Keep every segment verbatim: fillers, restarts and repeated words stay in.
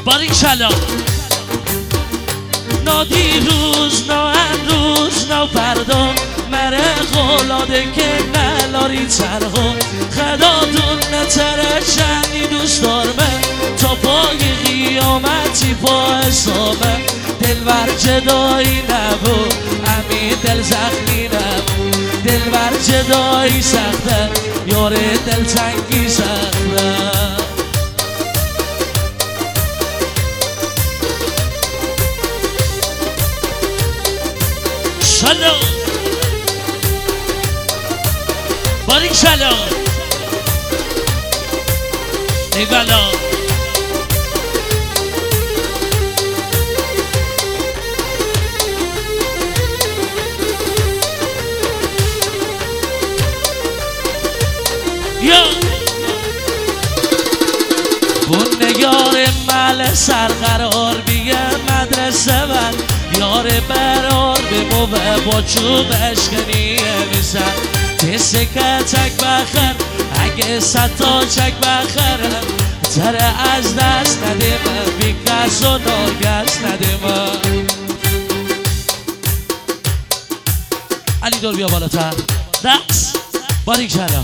باریکلا نا دیروز نا امروز نا فردا مره غلاده که نلاری ترها خدادون نترشنی دوست دارمه تا پای قیامتی پا حسابه دلبر جدایی نبود امین دل زخمی نبود دلبر جدایی سخته یار دل تنگی سخته سلام باریک سلام ای بلا یا اون نگار مل سرقرار بیه مدرسه من یار برار به موه با چوب اشکنیه میزن تسه کتک بخر اگه ستا چک بخرم تره از دست نده من بی کس و ناگست نده من علی دور بیا بالاتر دست باریک چلا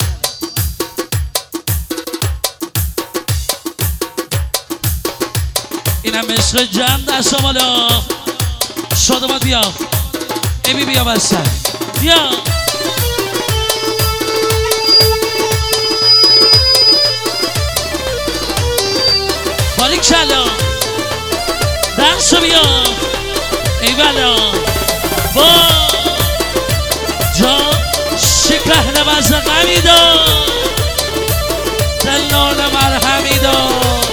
اینم عشق جمع دست بالا شادمان بیا ایمی بیا بستن بیا باریک چلا دست بیا ای بلا با جا شکه نوزد نمیدا دلال مرهمی دا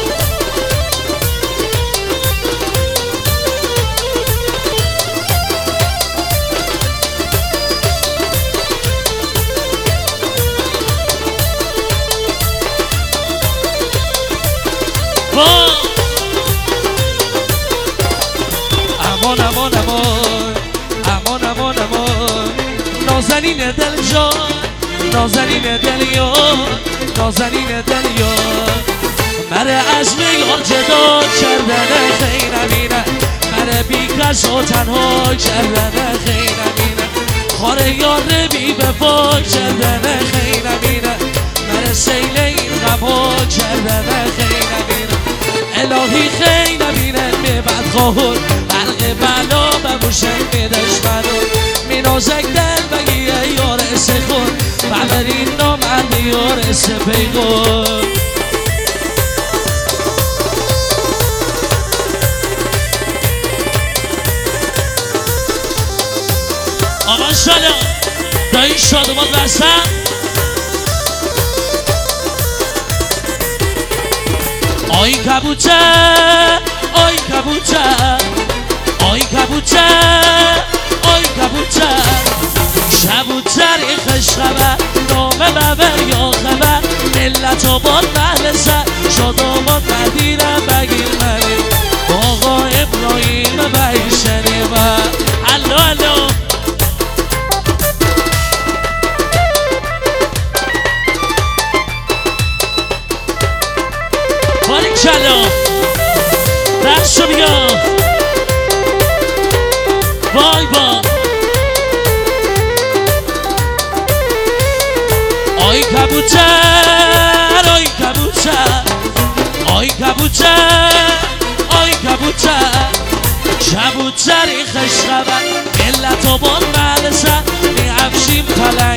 امان امان امان امان امان امان نازنین دل جان نازنین دل یار نازنین دل یار مره از میار جدا کردن خیر نمینه مره بی کس و تنها کردن خیر نمینه خار یار بی بفا کردن خیر نمینه مره سیل این غما کردن خیر نمینه الهی خیر نمینه می بدخواهون حلق بلا بموشن می دشمنون می نازک دل بگیه یار سخون ببرین نامرد یار سپیگون آقا شالا دایی شادمان بستن آی کبوتر آی کبوتر آی کبوتر آی کبوتر کبوتر خوش خبر نامه ببر یا خبر ملت آباد محل سر شادمان مدینم بگیر منی آقا ابراهیم بیشنی من الو الو باریک چلا دست بیا وای با آی کبوتر آی کبوتر آی کبوتر آی کبوتر کبوتری خوش خبر ملت آباد محل سر می افشیم پلنگ